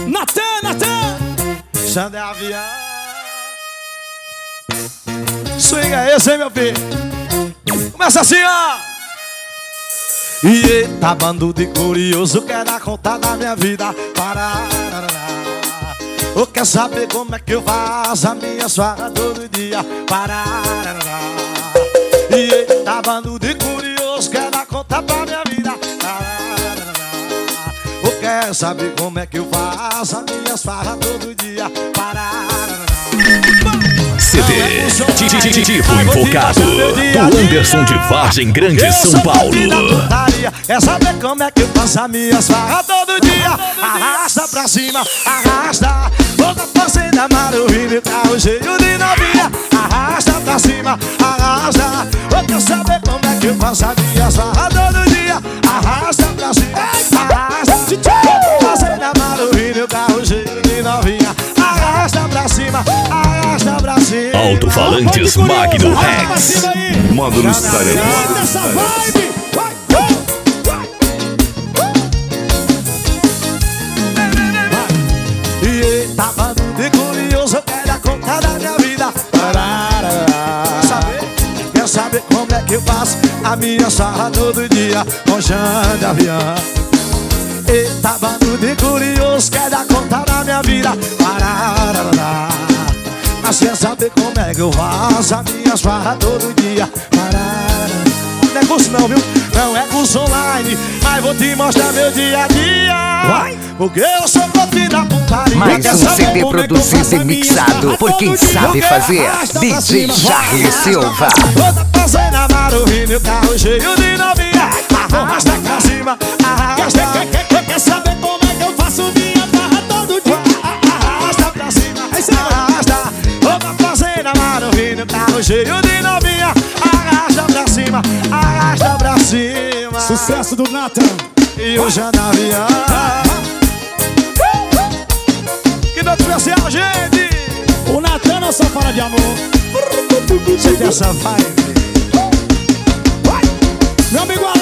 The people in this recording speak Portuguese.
Natan! Xande Avião. Swing é esse, hein, meu filho? Começa assim, ó. E eita, bando de curioso, quer dar conta da minha vida. Parararará. Ou quer saber como é que eu faço a minha farra todo dia. Parararará. E eita, bando de curioso, quer dar conta da minha vida. Parararará. Ou quer saber como é que eu faço a minha farra todo dia. Parararará. CD Tipo Invocado do Anderson de Vargem Grande, São Paulo. É saber como é que eu faço as minhas farras todo dia. Arrasta pra cima, arrasta. Toda fazenda Maruína, carro cheio de novinha. Arrasta pra cima, arrasta. Eu quero saber como é que eu faço as minhas farras todo dia. Arrasta pra cima, arrasta. Toda fazenda Maruína, carro cheio de novinha. Arrasta pra cima, arrasta pra cima. Alto-falantes Magno Rex. Modo no Instagram. Essa vibe. E tá bando de curioso, eu quero a conta da minha vida. Quer saber como é que eu faço a minha sarra todo dia com Xande Avião. Eita, bando de curioso, quer dar conta da minha vida. Parararará. Mas quer saber como é que eu faço a minha farra todo dia. Parararará. Não é curso não, viu? Não é curso online, mas vou te mostrar meu dia a dia. Vai. Porque eu sou profi da putaria. Mais um CD produzido e mixado por quem sabe fazer. DJ Charlie Silva. Toda fazenda Maruína, o carro cheio de novinha. Arrasta pra cima, arrasta. Quer saber como é que eu faço minha barra todo dia? Arrasta pra cima, arrasta. Toda fazenda Maruína, o carro cheio de novinha. Arrasta pra cima, arrasta pra cima. Sucesso do Natan. E o Xande Avião. Que noite especial, gente. O Natan não só fala de amor. Você tem essa vibe. Meu amigo